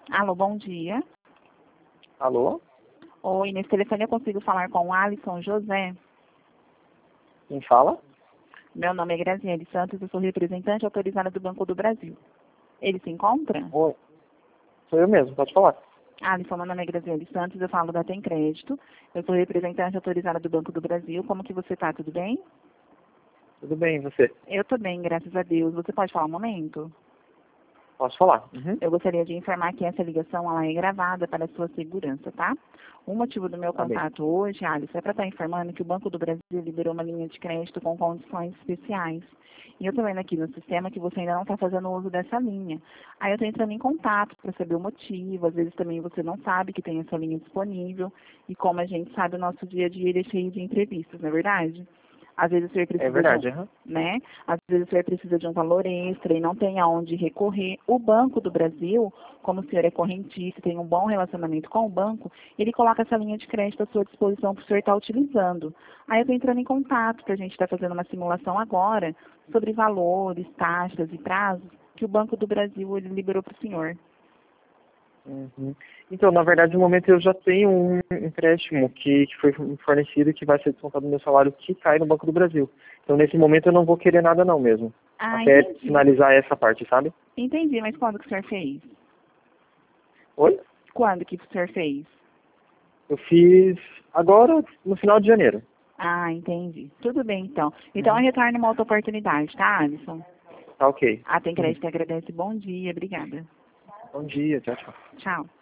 Alô, bom dia. Alô? Oi, nesse telefone eu consigo falar com o Alisson José. Quem fala? Meu nome é Graziele Santos, eu sou representante autorizada do Banco do Brasil. Ele se encontra? Oi. Sou eu mesmo, pode falar. Alisson, meu nome é Graziele Santos, eu falo da Tem Crédito. Eu sou representante autorizada do Banco do Brasil. Como que você está? Tudo bem? Tudo bem, e você? Eu tô bem, graças a Deus. Você pode falar um momento? Posso falar? Uhum. Eu gostaria de informar que essa ligação ela é gravada para sua segurança, tá? O motivo do meu Tá bem. contato hoje, Alisson, é para estar informando que o Banco do Brasil liberou uma linha de crédito com condições especiais. E eu tô vendo aqui no sistema que você ainda não está fazendo uso dessa linha. Aí eu estou entrando em contato para saber o motivo. Às vezes também você não sabe que tem essa linha disponível. E como a gente sabe, o nosso dia a dia ele é cheio de imprevistos, não é verdade? Às vezes o senhor É precisa verdade, aham. né? Às vezes o senhor precisa de um valor extra e não tem aonde recorrer. O Banco do Brasil, como o senhor é correntista, tem um bom relacionamento com o banco, ele coloca essa linha de crédito à sua disposição para o senhor estar utilizando. Aí eu estou entrando em contato, para a gente estar fazendo uma simulação agora sobre valores, taxas e prazos que o Banco do Brasil ele liberou para o senhor. Uhum. Então, na verdade, no momento eu já tenho um empréstimo que foi fornecido e que vai ser descontado do meu salário que cai no Banco do Brasil. Então, nesse momento eu não vou querer nada não mesmo. Ah, Até entendi. finalizar essa parte, sabe? Entendi, mas quando que o senhor fez? Oi? Quando que o senhor fez? Eu fiz agora, no final de janeiro. Ah, entendi. Tudo bem, então. Então, eu Uhum. retorno uma outra oportunidade, tá, Alisson? Tá ok. A Tem Uhum. Crédito agradece. Bom dia, obrigada. Bom dia, tchau, tchau. Tchau.